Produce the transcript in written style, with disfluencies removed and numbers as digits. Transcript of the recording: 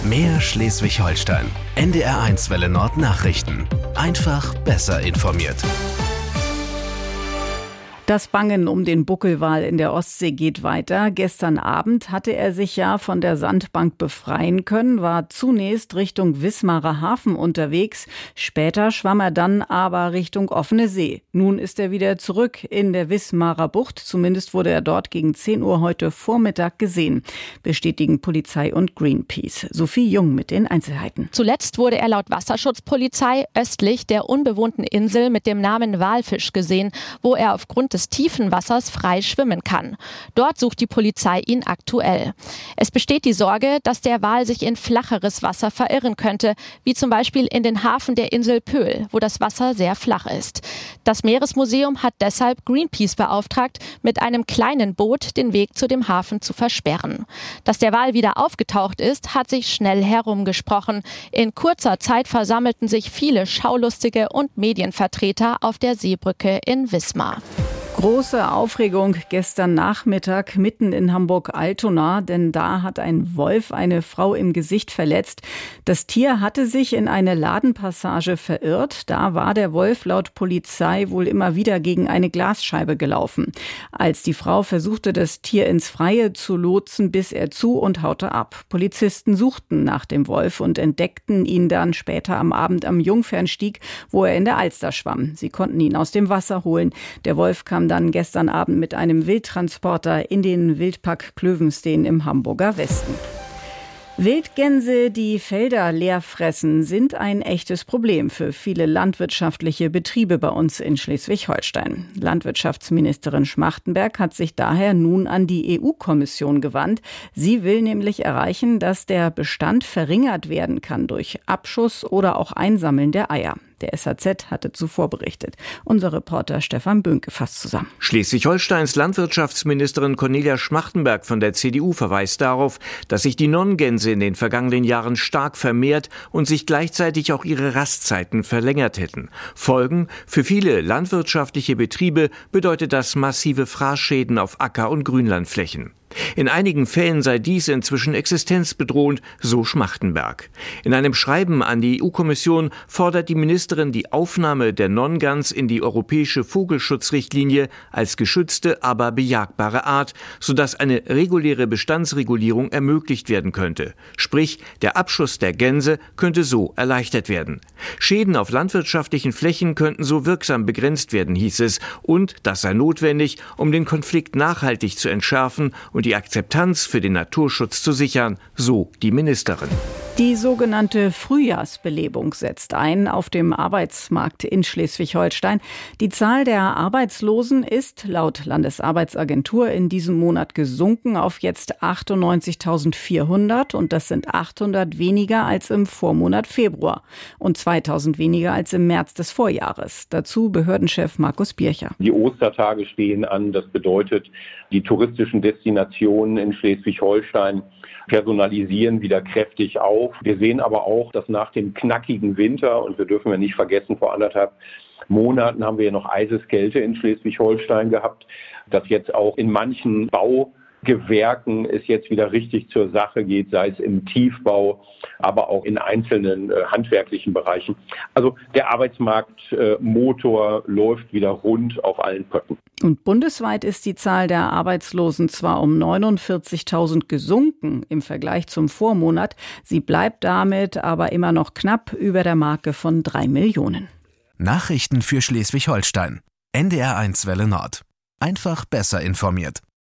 Mehr Schleswig-Holstein. NDR1 Welle Nord Nachrichten. Einfach besser informiert. Das Bangen um den Buckelwal in der Ostsee geht weiter. Gestern Abend hatte er sich ja von der Sandbank befreien können, war zunächst Richtung Wismarer Hafen unterwegs. Später schwamm er dann aber Richtung offene See. Nun ist er wieder zurück in der Wismarer Bucht. Zumindest wurde er dort gegen 10 Uhr heute Vormittag gesehen, bestätigen Polizei und Greenpeace. Sophie Jung mit den Einzelheiten. Zuletzt wurde er laut Wasserschutzpolizei östlich der unbewohnten Insel mit dem Namen Walfisch gesehen, wo er aufgrund des tiefen Wassers frei schwimmen kann. Dort sucht die Polizei ihn aktuell. Es besteht die Sorge, dass der Wal sich in flacheres Wasser verirren könnte, wie zum Beispiel in den Hafen der Insel Pöhl, wo das Wasser sehr flach ist. Das Meeresmuseum hat deshalb Greenpeace beauftragt, mit einem kleinen Boot den Weg zu dem Hafen zu versperren. Dass der Wal wieder aufgetaucht ist, hat sich schnell herumgesprochen. In kurzer Zeit versammelten sich viele Schaulustige und Medienvertreter auf der Seebrücke in Wismar. Große Aufregung gestern Nachmittag mitten in Hamburg-Altona, denn da hat ein Wolf eine Frau im Gesicht verletzt. Das Tier hatte sich in eine Ladenpassage verirrt. Da war der Wolf laut Polizei wohl immer wieder gegen eine Glasscheibe gelaufen. Als die Frau versuchte, das Tier ins Freie zu lotsen, biss er zu und haute ab. Polizisten suchten nach dem Wolf und entdeckten ihn dann später am Abend am Jungfernstieg, wo er in der Alster schwamm. Sie konnten ihn aus dem Wasser holen. Der Wolf kam dann gestern Abend mit einem Wildtransporter in den Wildpark Klövenstein im Hamburger Westen. Wildgänse, die Felder leer fressen, sind ein echtes Problem für viele landwirtschaftliche Betriebe bei uns in Schleswig-Holstein. Landwirtschaftsministerin Schmachtenberg hat sich daher nun an die EU-Kommission gewandt. Sie will nämlich erreichen, dass der Bestand verringert werden kann durch Abschuss oder auch Einsammeln der Eier. Der SAZ hatte zuvor berichtet. Unser Reporter Stefan Böhnke fasst zusammen. Schleswig-Holsteins Landwirtschaftsministerin Cornelia Schmachtenberg von der CDU verweist darauf, dass sich die Nonnengänse in den vergangenen Jahren stark vermehrt und sich gleichzeitig auch ihre Rastzeiten verlängert hätten. Folgen: für viele landwirtschaftliche Betriebe bedeutet das massive Fraßschäden auf Acker- und Grünlandflächen. In einigen Fällen sei dies inzwischen existenzbedrohend, so Schmachtenberg. In einem Schreiben an die EU-Kommission fordert die Ministerin die Aufnahme der Nonngans in die europäische Vogelschutzrichtlinie als geschützte, aber bejagbare Art, sodass eine reguläre Bestandsregulierung ermöglicht werden könnte. Sprich, der Abschuss der Gänse könnte so erleichtert werden. Schäden auf landwirtschaftlichen Flächen könnten so wirksam begrenzt werden, hieß es, und das sei notwendig, um den Konflikt nachhaltig zu entschärfen und die Akzeptanz für den Naturschutz zu sichern, so die Ministerin. Die sogenannte Frühjahrsbelebung setzt ein auf dem Arbeitsmarkt in Schleswig-Holstein. Die Zahl der Arbeitslosen ist laut Landesarbeitsagentur in diesem Monat gesunken auf jetzt 98.400 und das sind 800 weniger als im Vormonat Februar und 2.000 weniger als im März des Vorjahres. Dazu Behördenchef Markus Bircher. Die Ostertage stehen an. Das bedeutet, die touristischen Destinationen in Schleswig-Holstein personalisieren wieder kräftig auf. Wir sehen aber auch, dass nach dem knackigen Winter, und wir dürfen ja nicht vergessen, vor 1,5 Monaten haben wir ja noch Eiseskälte in Schleswig-Holstein gehabt, dass jetzt auch in manchen Baugewerken es jetzt wieder richtig zur Sache geht, sei es im Tiefbau, aber auch in einzelnen handwerklichen Bereichen. Also der Arbeitsmarktmotor läuft wieder rund auf allen Pötten. Und bundesweit ist die Zahl der Arbeitslosen zwar um 49.000 gesunken im Vergleich zum Vormonat, sie bleibt damit aber immer noch knapp über der Marke von 3 Millionen. Nachrichten für Schleswig-Holstein. NDR1 Welle Nord. Einfach besser informiert.